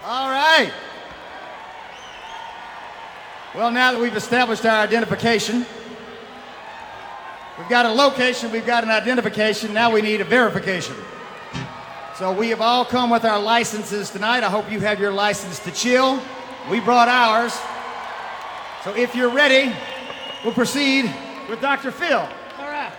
All right. Well, now that we've established our identification, we've got a location, we've got an identification, now we need a verification. So we have all come with our licenses tonight. I hope you have your license to chill. We brought ours. So if you're ready, we'll proceed with Dr. Phil. All right.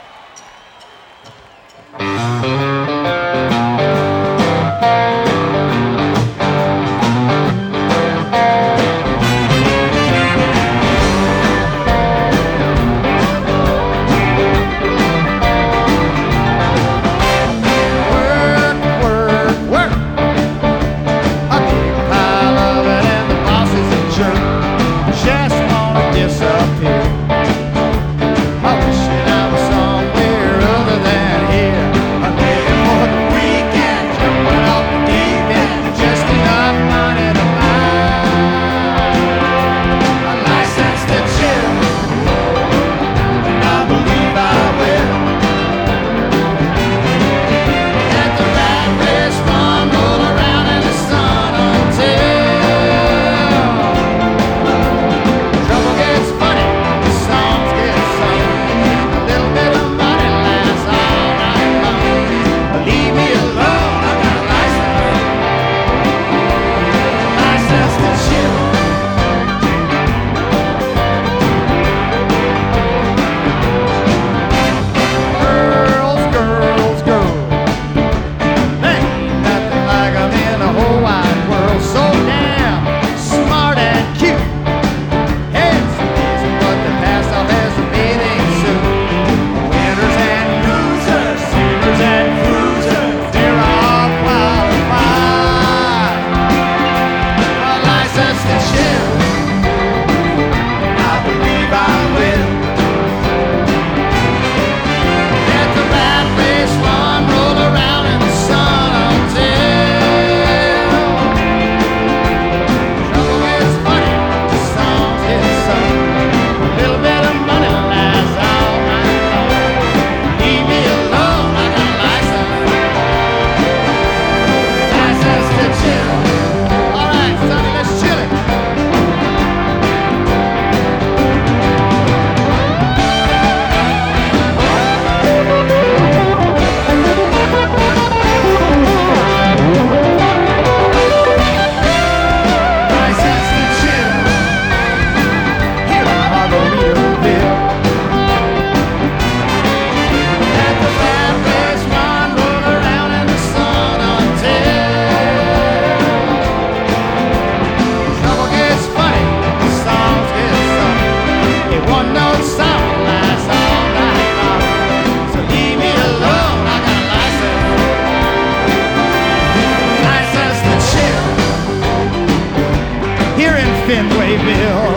Fenwayville.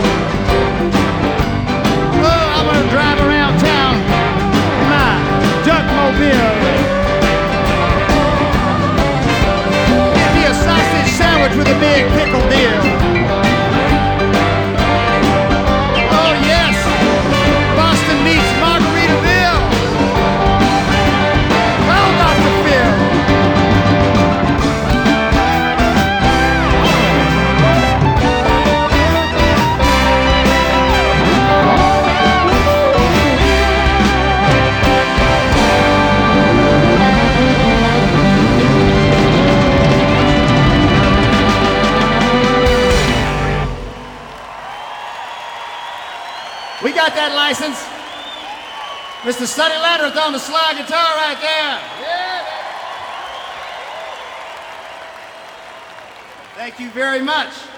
Oh, I'm gonna drive around town in my Duckmobile. Get me a sausage sandwich with a big pickle deal. Oh yes, Boston meets Margaritaville. Call Dr. Phil. We got that license. Mr. Sonny Landreth on the slide guitar right there. Yeah. Thank you very much.